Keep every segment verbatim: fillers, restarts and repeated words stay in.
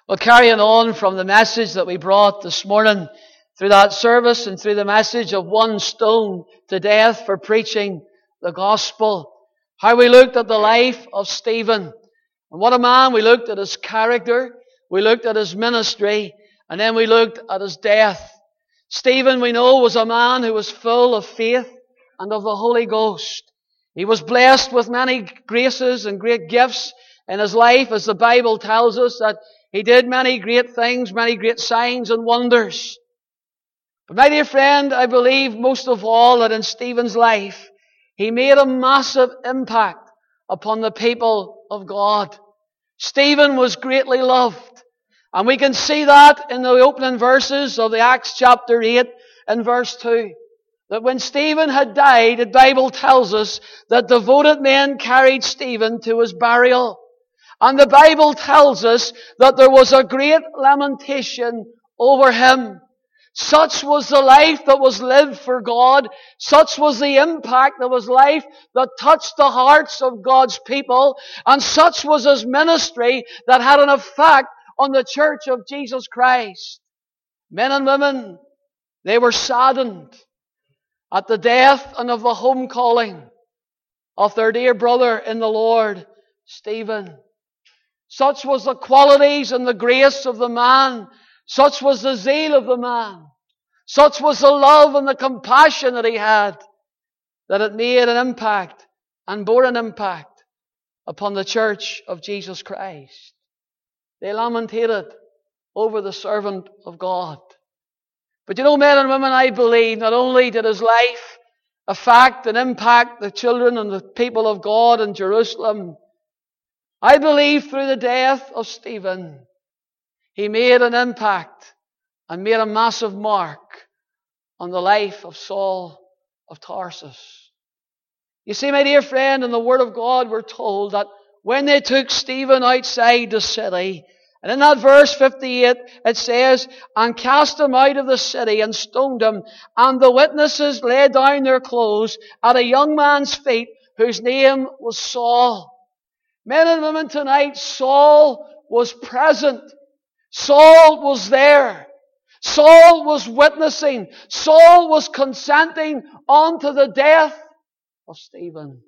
Well, carrying on from the message that we brought this morning through that service and through the message of one stoned to death for preaching the gospel, how we looked at the life of Stephen. And what a man. We looked at his character, we looked at his ministry, and then we looked at his death. Stephen, we know, was a man who was full of faith and of the Holy Ghost. He was blessed with many graces and great gifts in his life, as the Bible tells us that he did many great things, many great signs and wonders. But my dear friend, I believe most of all that in Stephen's life, he made a massive impact upon the people of God. Stephen was greatly loved. And we can see that in the opening verses of the Acts chapter eight and verse two. That when Stephen had died, the Bible tells us that devoted men carried Stephen to his burial. And the Bible tells us that there was a great lamentation over him. Such was the life that was lived for God. Such was the impact of his life that touched the hearts of God's people. And such was his ministry that had an effect on the church of Jesus Christ. Men and women, they were saddened at the death and of the home calling of their dear brother in the Lord, Stephen. Such was the qualities and the grace of the man. Such was the zeal of the man. Such was the love and the compassion that he had, that it made an impact and bore an impact upon the church of Jesus Christ. They lamented over the servant of God. But you know, men and women, I believe not only did his life affect and impact the children and the people of God in Jerusalem, I believe through the death of Stephen, he made an impact and made a massive mark on the life of Saul of Tarsus. You see, my dear friend, in the Word of God we're told that when they took Stephen outside the city, and in that verse fifty-eight it says, and cast him out of the city and stoned him, and the witnesses laid down their clothes at a young man's feet whose name was Saul. Men and women, tonight, Saul was present. Saul was there. Saul was witnessing. Saul was consenting unto the death of Stephen.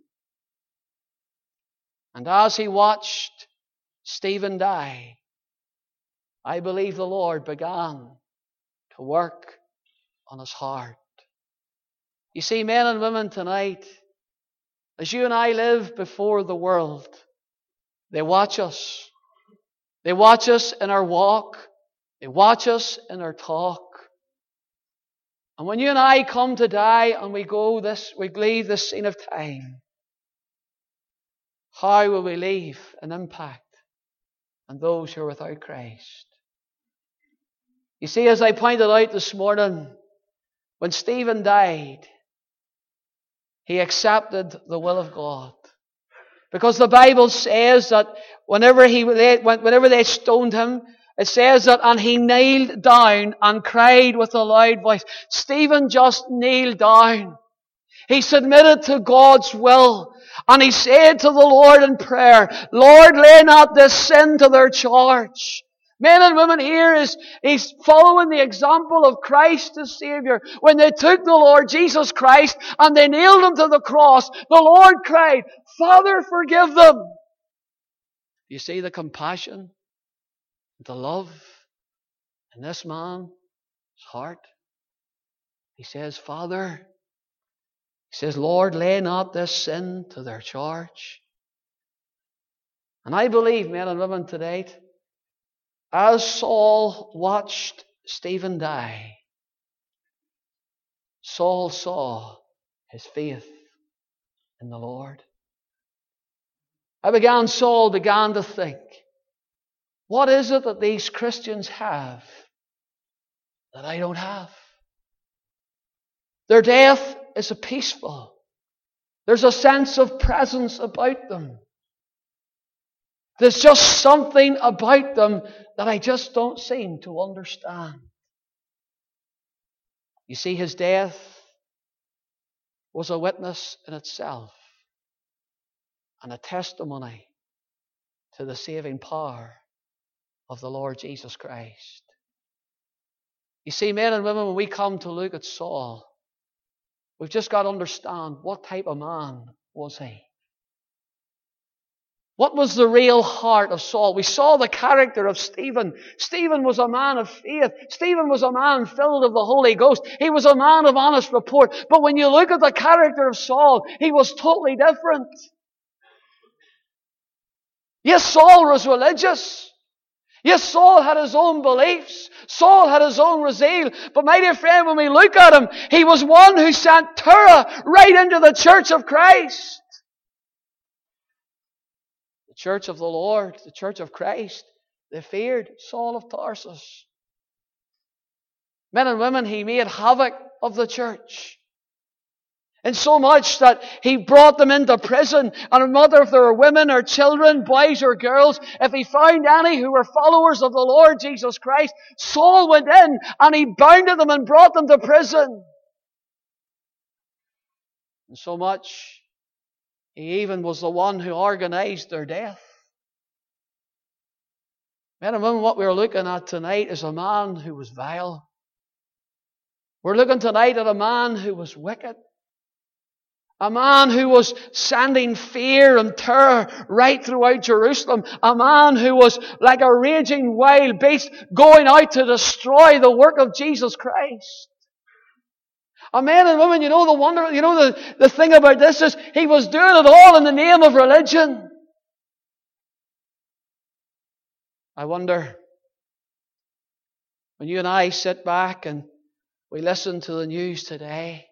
And as he watched Stephen die, I believe the Lord began to work on his heart. You see, men and women, tonight, as you and I live before the world, they watch us. They watch us in our walk. They watch us in our talk. And when you and I come to die and we go this, we leave this scene of time, how will we leave an impact on those who are without Christ? You see, as I pointed out this morning, when Stephen died, he accepted the will of God. Because the Bible says that whenever he whenever they stoned him, it says that, and he kneeled down and cried with a loud voice. Stephen just kneeled down. He submitted to God's will. And he said to the Lord in prayer, Lord, lay not this sin to their charge. Men and women, here is, he's following the example of Christ the Savior. When they took the Lord Jesus Christ and they nailed him to the cross, the Lord cried, Father, forgive them. You see the compassion, the love in this man's heart. He says, Father, he says, Lord, lay not this sin to their charge. And I believe, men and women, today, as Saul watched Stephen die, Saul saw his faith in the Lord. I began, Saul began to think, what is it that these Christians have that I don't have? Their death is a peaceful. There's a sense of presence about them. There's just something about them that I just don't seem to understand. You see, his death was a witness in itself and a testimony to the saving power of the Lord Jesus Christ. You see, men and women, when we come to look at Saul, we've just got to understand, what type of man was he? What was the real heart of Saul? We saw the character of Stephen. Stephen was a man of faith. Stephen was a man filled of the Holy Ghost. He was a man of honest report. But when you look at the character of Saul, he was totally different. Yes, Saul was religious. Yes, Saul had his own beliefs. Saul had his own zeal. But my dear friend, when we look at him, he was one who sent terror right into the church of Christ. The church of the Lord, the church of Christ, they feared Saul of Tarsus. Men and women, he made havoc of the church. And so much that he brought them into prison. And no matter if there were women or children, boys or girls, if he found any who were followers of the Lord Jesus Christ, Saul went in and he bounded them and brought them to prison. And so much, he even was the one who organized their death. Men and women, what we're looking at tonight is a man who was vile. We're looking tonight at a man who was wicked. A man who was sending fear and terror right throughout Jerusalem. A man who was like a raging wild beast going out to destroy the work of Jesus Christ. A man and woman, you know the wonder, you know the, the thing about this is he was doing it all in the name of religion. I wonder, when you and I sit back and we listen to the news today,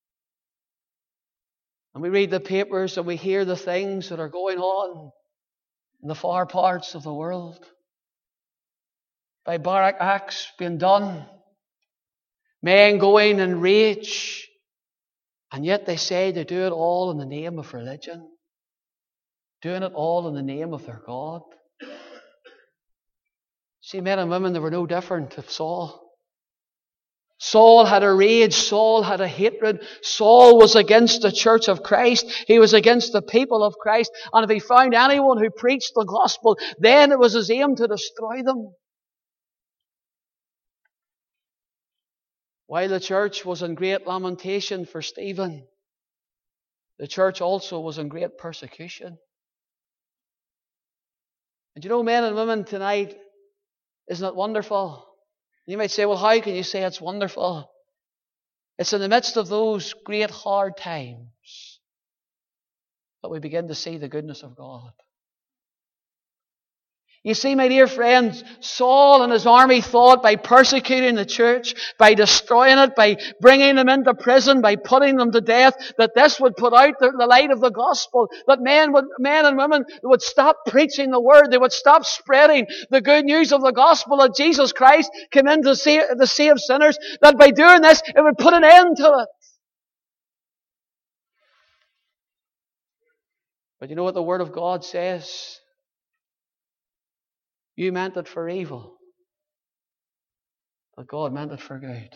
and we read the papers and we hear the things that are going on in the far parts of the world, barbaric acts being done, men going in rage, and yet they say they do it all in the name of religion, doing it all in the name of their God. See, men and women, they were no different to Saul. Saul had a rage. Saul had a hatred. Saul was against the church of Christ. He was against the people of Christ. And if he found anyone who preached the gospel, then it was his aim to destroy them. While the church was in great lamentation for Stephen, the church also was in great persecution. And you know, men and women, tonight, isn't it wonderful? You might say, well, how can you say it's wonderful? It's in the midst of those great hard times that we begin to see the goodness of God. You see, my dear friends, Saul and his army thought by persecuting the church, by destroying it, by bringing them into prison, by putting them to death, that this would put out the, the light of the gospel, that men would, men and women would stop preaching the word, they would stop spreading the good news of the gospel that Jesus Christ came in to save, to save sinners, that by doing this, it would put an end to it. But you know what the Word of God says? You meant it for evil, but God meant it for good.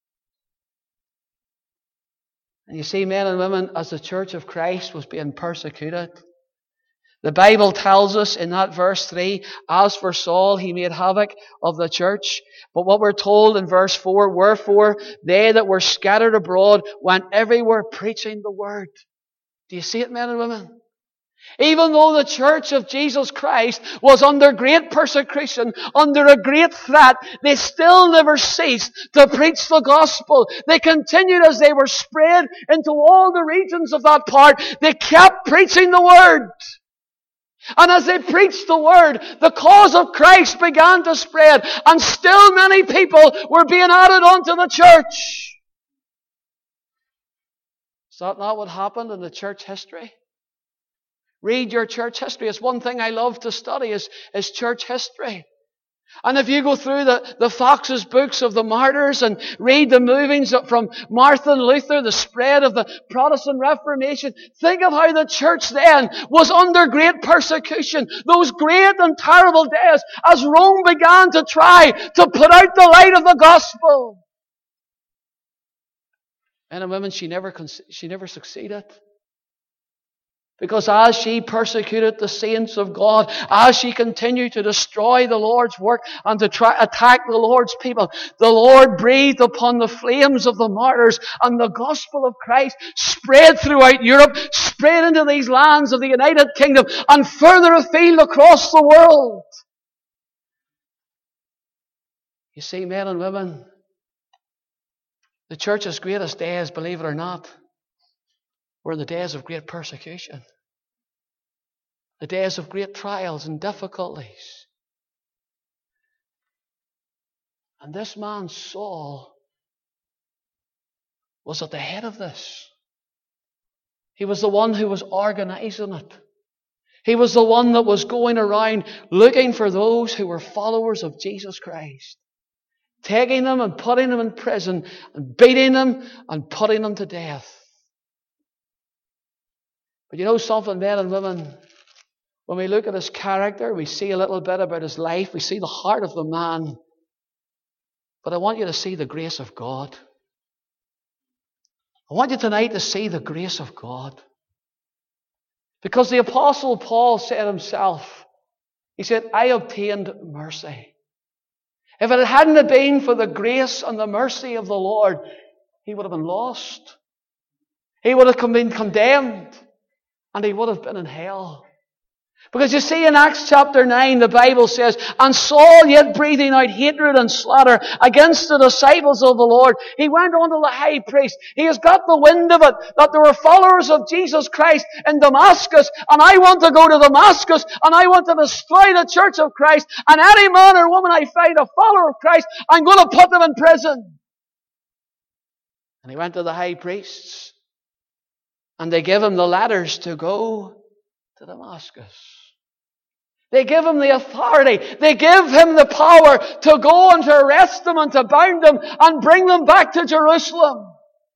And you see, men and women, as the church of Christ was being persecuted, the Bible tells us in that verse three, as for Saul, he made havoc of the church. But what we're told in verse four, wherefore they that were scattered abroad went everywhere preaching the word. Do you see it, men and women? Even though the church of Jesus Christ was under great persecution, under a great threat, they still never ceased to preach the gospel. They continued as they were spread into all the regions of that part. They kept preaching the word. And as they preached the word, the cause of Christ began to spread. And still many people were being added onto the church. Is that not what happened in the church history? Read your church history. It's one thing I love to study is, is church history. And if you go through the, the Fox's books of the martyrs and read the movings from Martin Luther, the spread of the Protestant Reformation, think of how the church then was under great persecution. Those great and terrible days as Rome began to try to put out the light of the gospel. Men and women, she never, she never succeeded. Because as she persecuted the saints of God, as she continued to destroy the Lord's work and to try attack the Lord's people, the Lord breathed upon the flames of the martyrs, and the gospel of Christ spread throughout Europe, spread into these lands of the United Kingdom, and further afield across the world. You see, men and women, the church's greatest days, believe it or not, were the days of great persecution. The days of great trials and difficulties. And this man, Saul, was at the head of this. He was the one who was organizing it. He was the one that was going around looking for those who were followers of Jesus Christ. Taking them and putting them in prison and beating them and putting them to death. But you know something, men and women? When we look at his character, we see a little bit about his life. We see the heart of the man. But I want you to see the grace of God. I want you tonight to see the grace of God. Because the Apostle Paul said himself, he said, I obtained mercy. If it hadn't been for the grace and the mercy of the Lord, he would have been lost. He would have been condemned. And he would have been in hell. Because you see in Acts chapter nine, the Bible says, and Saul, yet breathing out hatred and slaughter against the disciples of the Lord, he went on to the high priest. He has got the wind of it, that there were followers of Jesus Christ in Damascus, and I want to go to Damascus, and I want to destroy the church of Christ, and any man or woman I find a follower of Christ, I'm going to put them in prison. And he went to the high priests, and they give him the letters to go to Damascus. They give him the authority. They give him the power to go and to arrest them and to bound them and bring them back to Jerusalem.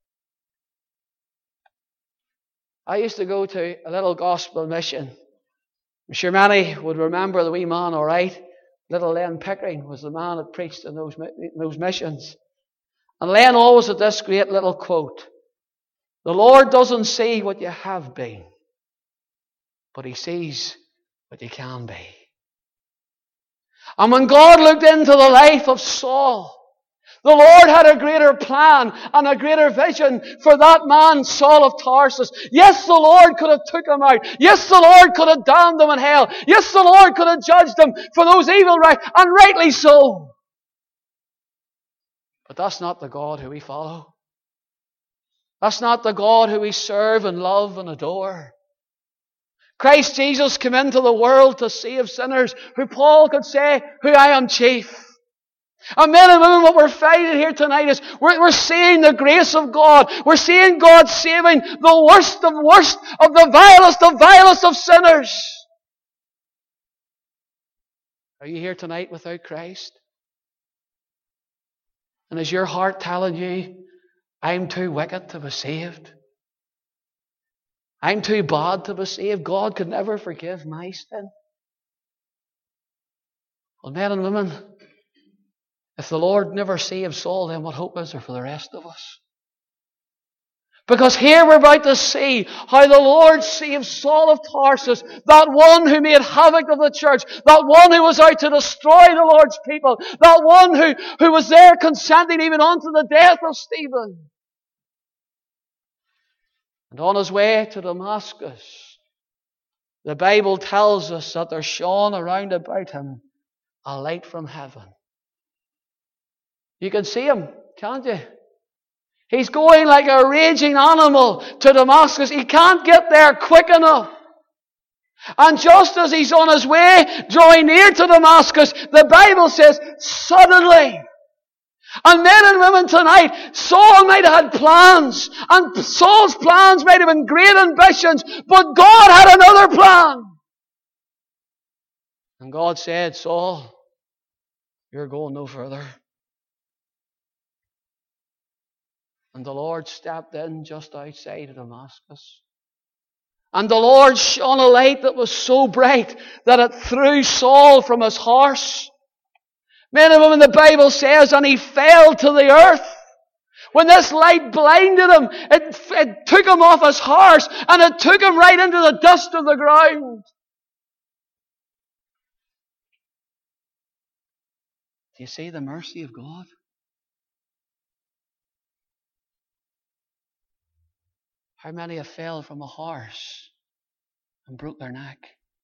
I used to go to a little gospel mission. I'm sure many would remember the wee man, all right. Little Len Pickering was the man that preached in those, those missions. And Len always had this great little quote. The Lord doesn't see what you have been, but He sees what you can be. And when God looked into the life of Saul, the Lord had a greater plan and a greater vision for that man, Saul of Tarsus. Yes, the Lord could have took him out. Yes, the Lord could have damned him in hell. Yes, the Lord could have judged him for those evil right, and rightly so. But that's not the God who we follow. That's not the God who we serve and love and adore. Christ Jesus came into the world to save sinners, who Paul could say, who I am chief. And men and women, what we're finding here tonight is we're, we're seeing the grace of God. We're seeing God saving the worst of worst of the vilest of vilest of sinners. Are you here tonight without Christ? And is your heart telling you, I'm too wicked to be saved? I'm too bad to be saved. God could never forgive my sin. Well, men and women, if the Lord never saved Saul, then what hope is there for the rest of us? Because here we're about to see how the Lord saved Saul of Tarsus, that one who made havoc of the church, that one who was out to destroy the Lord's people, that one who, who was there consenting even unto the death of Stephen. And on his way to Damascus, the Bible tells us that there shone around about him a light from heaven. You can see him, can't you? He's going like a raging animal to Damascus. He can't get there quick enough. And just as he's on his way, drawing near to Damascus, the Bible says, suddenly. And men and women tonight, Saul might have had plans, and Saul's plans might have been great ambitions, but God had another plan. And God said, Saul, you're going no further. And the Lord stepped in just outside of Damascus. And the Lord shone a light that was so bright that it threw Saul from his horse. Men and women, the Bible says, and he fell to the earth. When this light blinded him, it, it took him off his horse and it took him right into the dust of the ground. Do you see the mercy of God? How many have fell from a horse and broke their neck?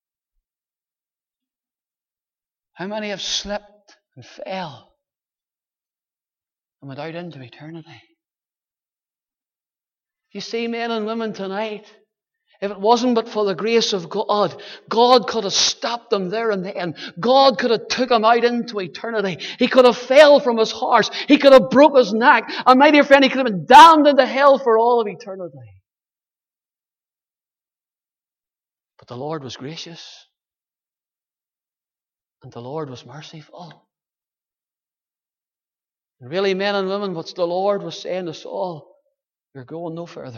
How many have slipped and fell and went out into eternity? You see, men and women tonight, if it wasn't but for the grace of God, God could have stopped them there and then. God could have took him out into eternity. He could have fell from his horse. He could have broke his neck. And my dear friend, he could have been damned into hell for all of eternity. But the Lord was gracious. And the Lord was merciful. And really, men and women, what the Lord was saying to Saul, you're going no further.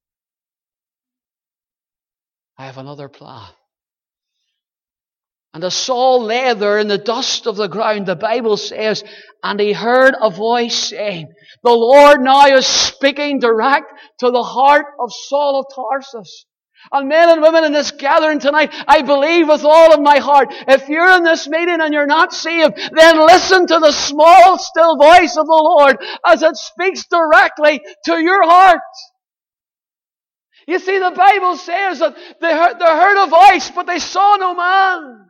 I have another plan. And as Saul lay there in the dust of the ground, the Bible says, and he heard a voice saying, the Lord now is speaking direct to the heart of Saul of Tarsus. And men and women in this gathering tonight, I believe with all of my heart, if you're in this meeting and you're not saved, then listen to the small, still voice of the Lord as it speaks directly to your heart. You see, the Bible says that they heard, they heard a voice, but they saw no man.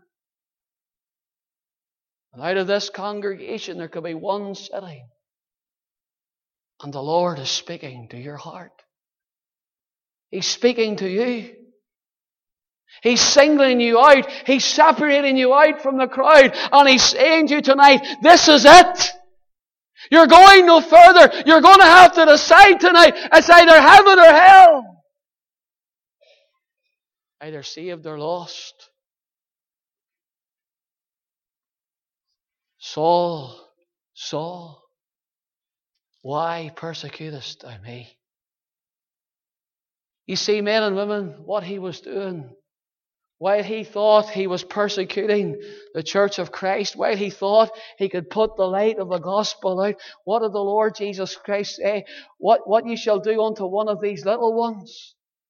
And out of this congregation, there could be one sitting. And the Lord is speaking to your heart. He's speaking to you. He's singling you out. He's separating you out from the crowd. And He's saying to you tonight, this is it. You're going no further. You're going to have to decide tonight. It's either heaven or hell. Either saved or lost. Saul, Saul, why persecutest thou me? You see, men and women, what he was doing, while he thought he was persecuting the church of Christ, while he thought he could put the light of the gospel out, what did the Lord Jesus Christ say? What, what ye shall do unto one of these little ones,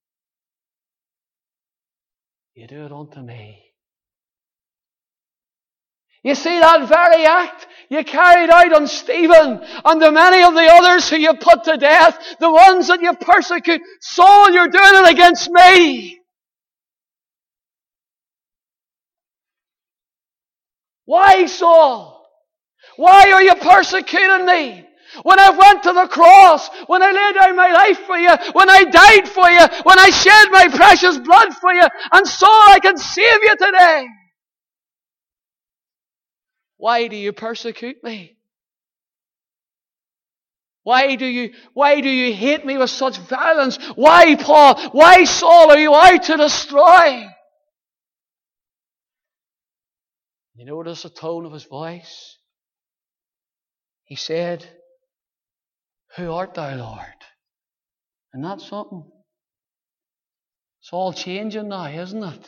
you do it unto me. You see, that very act you carried out on Stephen and the many of the others who you put to death, the ones that you persecute. Saul, you're doing it against me. Why, Saul? Why are you persecuting me? When I went to the cross, when I laid down my life for you, when I died for you, when I shed my precious blood for you, and so I can save you today. Why do you persecute me? Why do you, why do you hate me with such violence? Why, Paul? Why, Saul, are you out to destroy? You notice the tone of his voice? He said, who art thou, Lord? Isn't that something? It's all changing now, isn't it?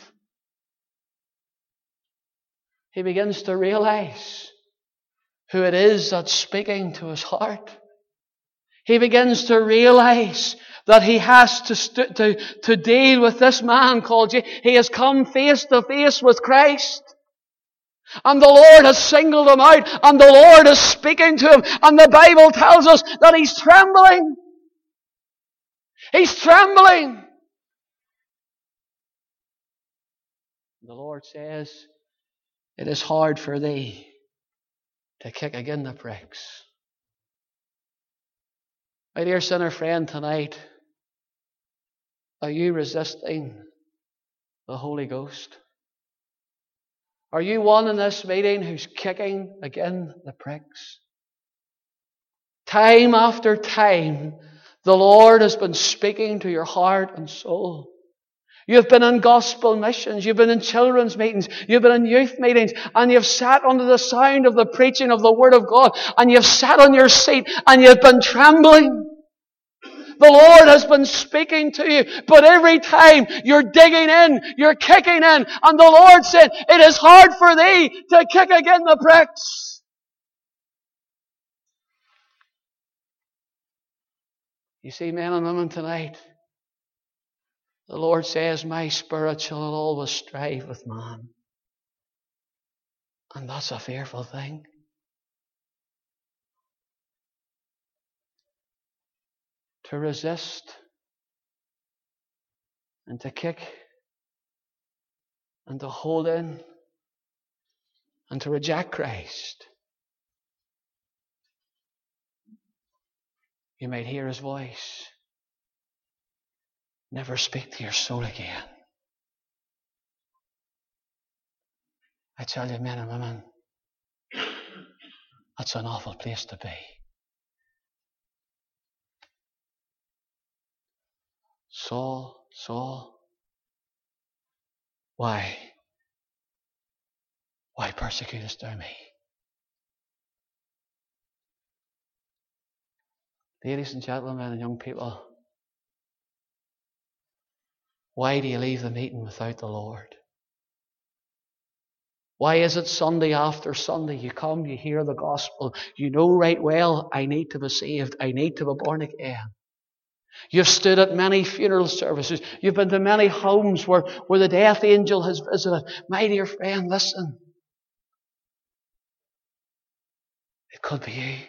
He begins to realize who it is that's speaking to his heart. He begins to realize that he has to, st- to, to deal with this man called Jesus. He has come face to face with Christ. And the Lord has singled him out, and the Lord is speaking to him, and the Bible tells us that he's trembling. He's trembling. The Lord says, it is hard for thee to kick again the pricks. My dear sinner friend, tonight, are you resisting the Holy Ghost? Are you one in this meeting who's kicking again the pricks? Time after time, the Lord has been speaking to your heart and soul. You've been in gospel missions, you've been in children's meetings, you've been in youth meetings, and you've sat under the sound of the preaching of the Word of God, and you've sat on your seat, and you've been trembling. The Lord has been speaking to you, but every time you're digging in, you're kicking in, and the Lord said, it is hard for thee to kick again the pricks. You see, men and women, tonight, the Lord says, my spirit shall always strive with man. And that's a fearful thing. To resist and to kick and to hold in and to reject Christ. You might hear His voice. Never speak to your soul again. I tell you, men and women, that's an awful place to be. Saul, Saul, why? Why persecutest thou me? Ladies and gentlemen and young people, why do you leave the meeting without the Lord? Why is it Sunday after Sunday you come, you hear the gospel, you know right well, I need to be saved, I need to be born again. You've stood at many funeral services, you've been to many homes where, where the death angel has visited. My dear friend, listen. It could be you.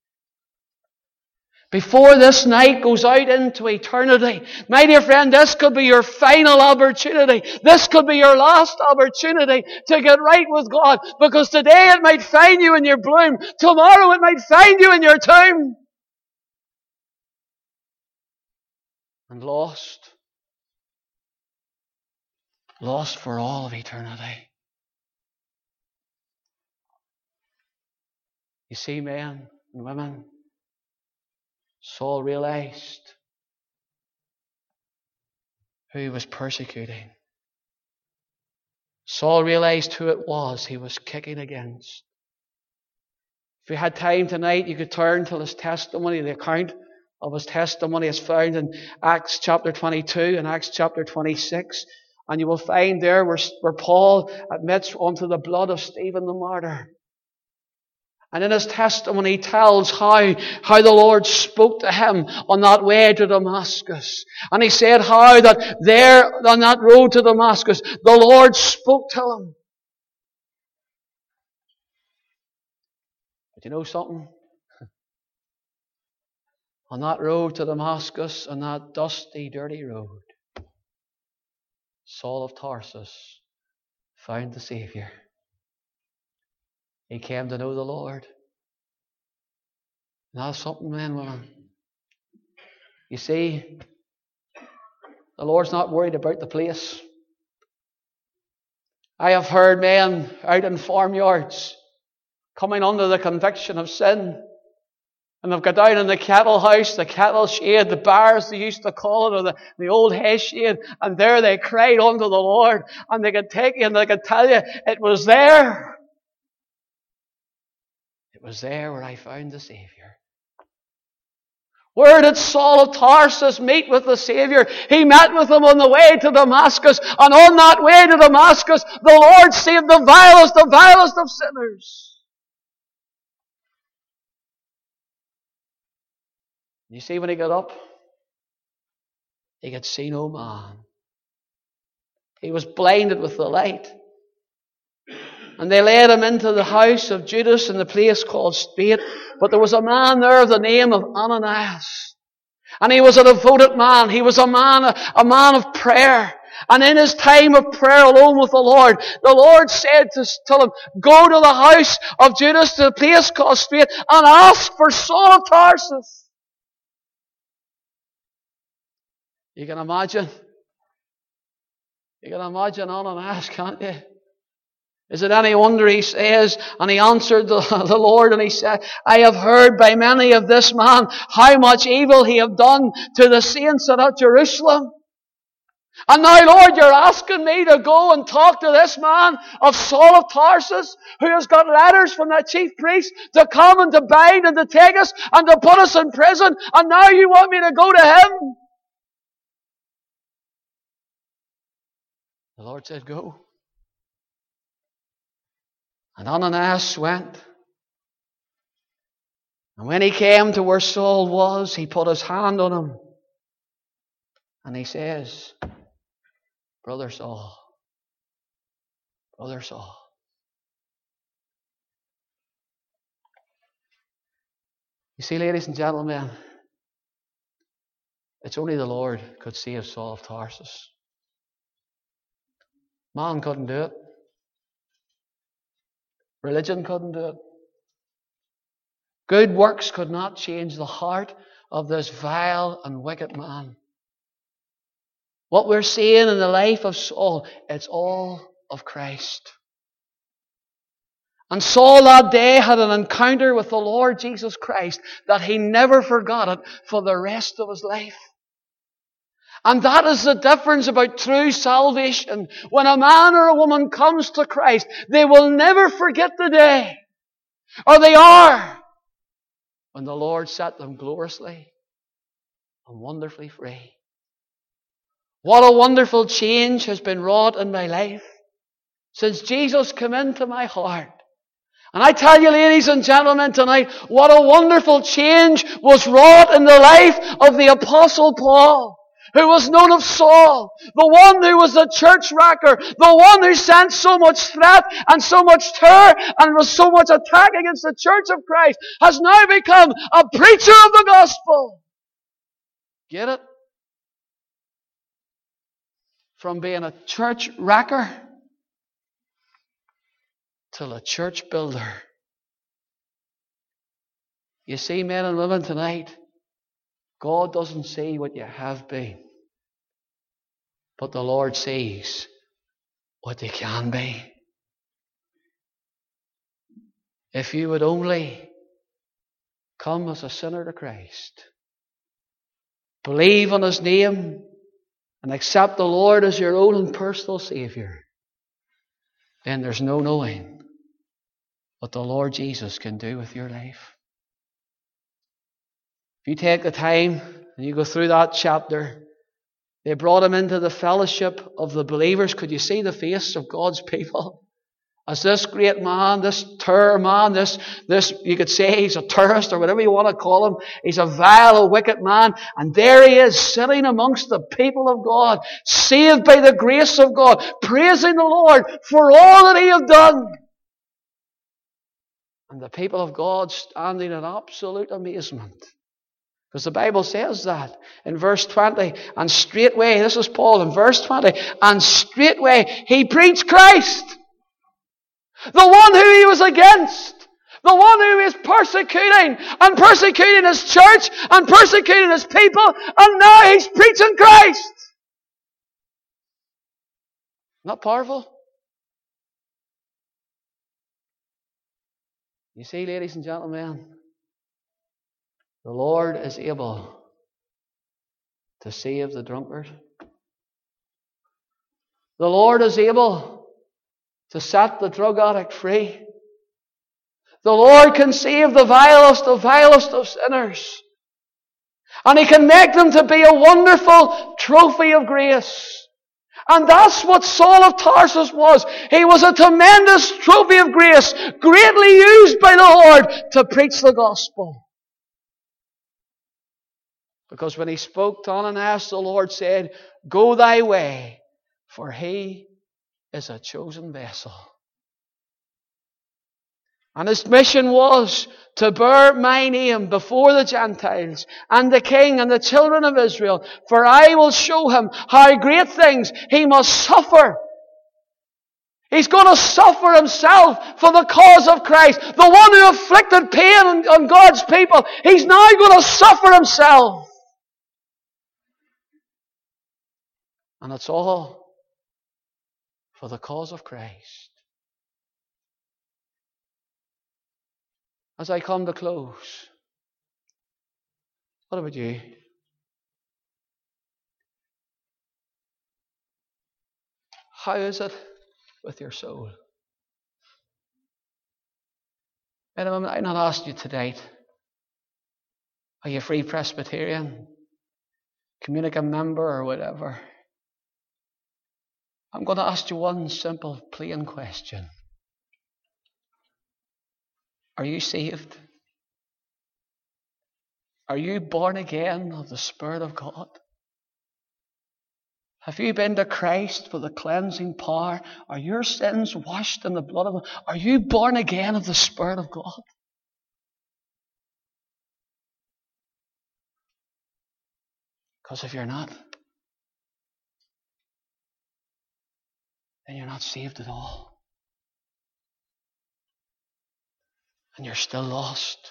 Before this night goes out into eternity, my dear friend, this could be your final opportunity. This could be your last opportunity to get right with God. Because today it might find you in your bloom. Tomorrow it might find you in your tomb. And lost. Lost for all of eternity. You see, men and women, Saul realized who he was persecuting. Saul realized who it was he was kicking against. If you had time tonight, you could turn to his testimony. The account of his testimony is found in Acts chapter twenty-two and Acts chapter twenty-six. And you will find there where, where Paul admits unto the blood of Stephen the martyr. And in his testimony he tells how, how the Lord spoke to him on that way to Damascus. And he said how that there on that road to Damascus, the Lord spoke to him. But you know something? On that road to Damascus, on that dusty, dirty road, Saul of Tarsus found the Savior. He came to know the Lord. And that's something, men and women. You see, the Lord's not worried about the place. I have heard men out in farmyards coming under the conviction of sin. And they've got down in the cattle house, the cattle shed, the bars they used to call it, or the, the old hay shed, and there they cried unto the Lord. And they could take you and they could tell you, it was there. It was there where I found the Savior. Where did Saul of Tarsus meet with the Savior? He met with him on the way to Damascus. And on that way to Damascus, the Lord saved the vilest, the vilest of sinners. You see, when he got up, he could see no man. He was blinded with the light. And they led him into the house of Judas in the place called Straight. But there was a man there of the name of Ananias. And he was a devoted man. He was a man, a, a man of prayer. And in his time of prayer alone with the Lord, the Lord said to tell him, go to the house of Judas, to the place called Straight, and ask for Saul of Tarsus. You can imagine. You can imagine Ananias, can't you? Is it any wonder he says, and he answered the, the Lord and he said, I have heard by many of this man how much evil he have done to the saints at Jerusalem. And now, Lord, you're asking me to go and talk to this man of Saul of Tarsus, who has got letters from the chief priest to come and to bind and to take us and to put us in prison, and now you want me to go to him? The Lord said, go. And Ananias went. And when he came to where Saul was, he put his hand on him. And he says, Brother Saul, Brother Saul. You see, ladies and gentlemen, it's only the Lord could save Saul of Tarsus. Man couldn't do it. Religion couldn't do it. Good works could not change the heart of this vile and wicked man. What we're seeing in the life of Saul, it's all of Christ. And Saul that day had an encounter with the Lord Jesus Christ that he never forgot it for the rest of his life. And that is the difference about true salvation. When a man or a woman comes to Christ, they will never forget the day, or they are, when the Lord set them gloriously and wonderfully free. What a wonderful change has been wrought in my life since Jesus came into my heart. And I tell you, ladies and gentlemen, tonight, what a wonderful change was wrought in the life of the Apostle Paul, who was known of Saul, the one who was a church wrecker, the one who sent so much threat and so much terror and was so much attack against the church of Christ, has now become a preacher of the gospel. Get it? From being a church wrecker to a church builder. You see, men and women, tonight, God doesn't see what you have been, but the Lord sees what you can be. If you would only come as a sinner to Christ, believe on His name, and accept the Lord as your own and personal Savior, then there's no knowing what the Lord Jesus can do with your life. If you take the time and you go through that chapter, they brought him into the fellowship of the believers. Could you see the face of God's people? As this great man, this terror man, this, this, you could say he's a terrorist or whatever you want to call him. He's a vile, a wicked man. And there he is, sitting amongst the people of God, saved by the grace of God, praising the Lord for all that He has done. And the people of God standing in absolute amazement. Because the Bible says that in verse twenty. And straightway, this is Paul in verse twenty, and straightway he preached Christ. The one who he was against. The one who he was persecuting. And persecuting his church. And persecuting his people. And now he's preaching Christ. Not powerful? You see, ladies and gentlemen, the Lord is able to save the drunkard. The Lord is able to set the drug addict free. The Lord can save the vilest of vilest of sinners. And He can make them to be a wonderful trophy of grace. And that's what Saul of Tarsus was. He was a tremendous trophy of grace, greatly used by the Lord to preach the gospel. Because when he spoke to Ananias, the Lord said, "Go thy way, for he is a chosen vessel." And his mission was to bear my name before the Gentiles and the king and the children of Israel. For I will show him how great things he must suffer. He's going to suffer himself for the cause of Christ. The one who inflicted pain on, on God's people, he's now going to suffer himself. And it's all for the cause of Christ. As I come to close, what about you? How is it with your soul? And I'm not asking you tonight, are you a Free Presbyterian, communicant member or whatever? I'm going to ask you one simple, plain question. Are you saved? Are you born again of the Spirit of God? Have you been to Christ for the cleansing power? Are your sins washed in the blood of God? Are you born again of the Spirit of God? Because if you're not, then you're not saved at all. And you're still lost.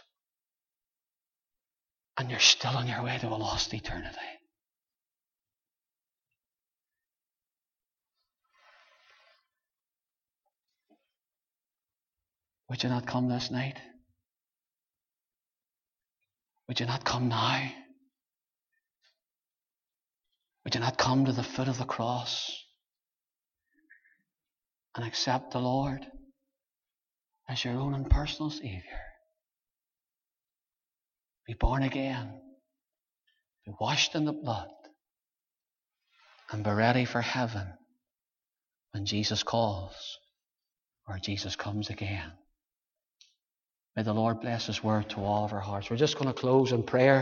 And you're still on your way to a lost eternity. Would you not come this night? Would you not come now? Would you not come to the foot of the cross and accept the Lord as your own and personal Saviour? Be born again, be washed in the blood, and be ready for heaven when Jesus calls or Jesus comes again. May the Lord bless His word to all of our hearts. We're just going to close in prayer.